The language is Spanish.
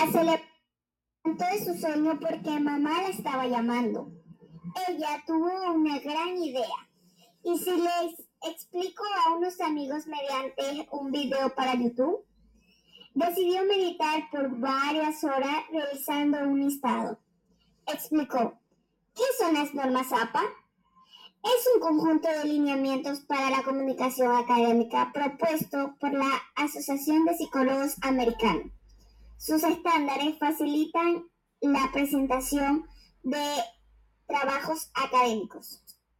se levantó de su sueño porque mamá la estaba llamando. Ella tuvo una gran idea. ¿Y si les explico a unos amigos mediante un video para YouTube? Decidió meditar por varias horas realizando un listado. Explicó: ¿qué son las normas APA? Es un conjunto de lineamientos para la comunicación académica propuesto por la Asociación de Psicólogos Americana. Sus estándares facilitan la presentación de trabajos académicos.